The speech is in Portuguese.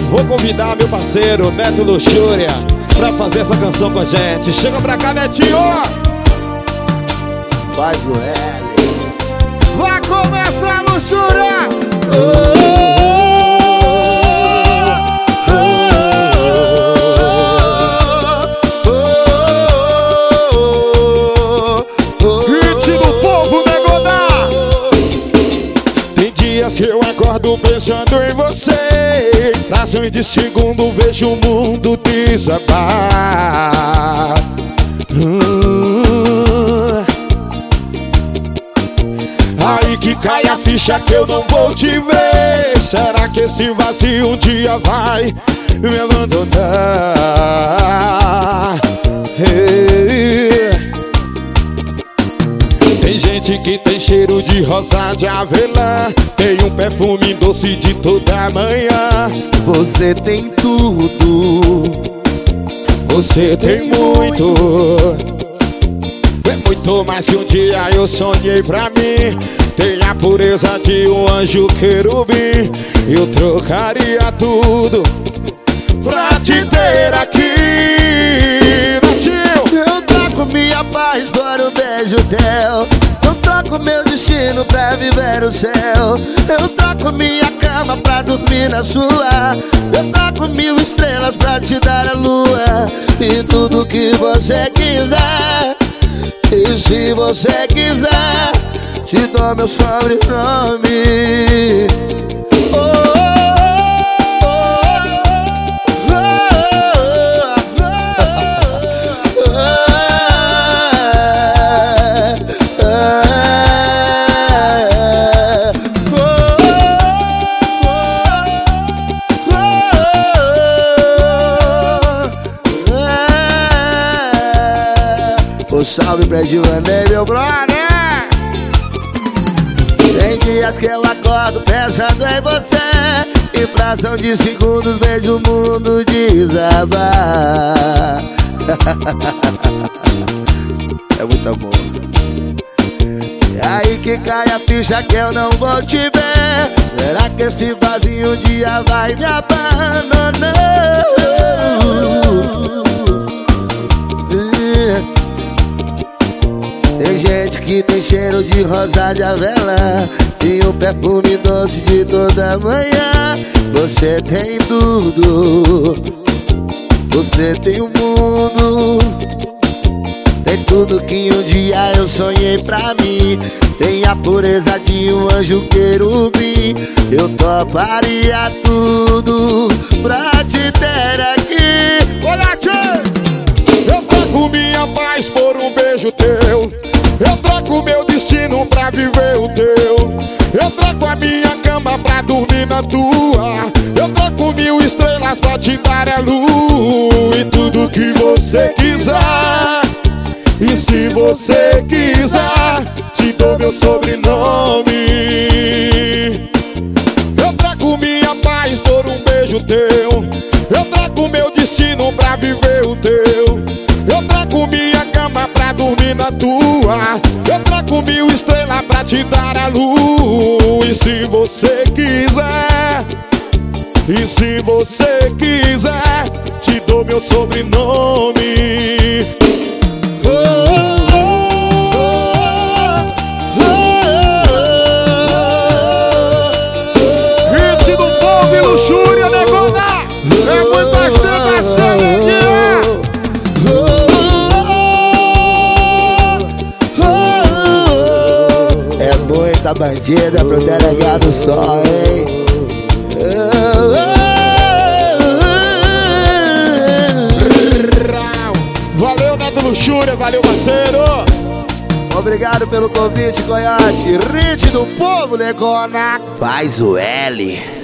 Vou convidar meu parceiro Neto Luxúria pra fazer essa canção com a gente. Chega pra cá, Netinho! Faz o L. Vai começar a luxúria! Hit do povo, Negoná! Tem dias que eu acordo pensando em você, frações de segundo vejo o mundo desabar. Aí que cai a ficha que eu não vou te ver. Será que esse vazio um dia vai me abandonar? Tem gente que tem cheiro de rosa de avelã, tem um perfume doce de toda manhã. Você tem tudo, você tem muito, é muito mais que um dia eu sonhei pra mim. Tem a pureza de um anjo querubim. Eu trocaria tudo pra te ter aqui, Netinho. eu troco minha paz por um beijo teu. Eu troco meu destino pra viver o céu. Eu troco minha cama pra dormir na sua. Eu troco 1000 estrelas pra te dar a lua. E tudo que você quiser. E se você quiser, te dou meu sobrenome. Um salve pra Gilvanei, meu brother. Tem dias que eu acordo pensando em você, em fração de segundos vejo o mundo desabar. É muito amor. E aí que cai a ficha que eu não vou te ver. Será que esse vazio um dia vai me abandonar? Tem gente que tem cheiro de rosa de avelã, tem um perfume doce de toda manhã. Você tem tudo, você tem o mundo. Tem tudo que um dia eu sonhei pra mim. Tem a pureza de um anjo querubim. Eu toparia tudo pra te ter aqui. Olha, tchê! Eu troco minha paz por um beijo teu. Eu troco meu destino pra viver o teu. Eu troco a minha cama pra dormir na tua. Eu troco 1000 estrelas pra te dar a luz. E tudo que você quiser. E se você quiser, te dou meu sobrenome. Eu troco minha paz por um beijo teu. Eu troco meu destino pra viver o teu. Eu troco minha cama pra dormir na tua. Eu troco 1000 estrelas pra te dar a luz. E se você quiser, e se você quiser, te dou meu sobrenome. Hit do povo e luxúria, Negoná. É muita aceitação, é muita bandida pro delegado só, hein? Valeu, Neto Luxúria, valeu, parceiro. Obrigado pelo convite, Coiote. Hit do povo, Negoná. Faz o L.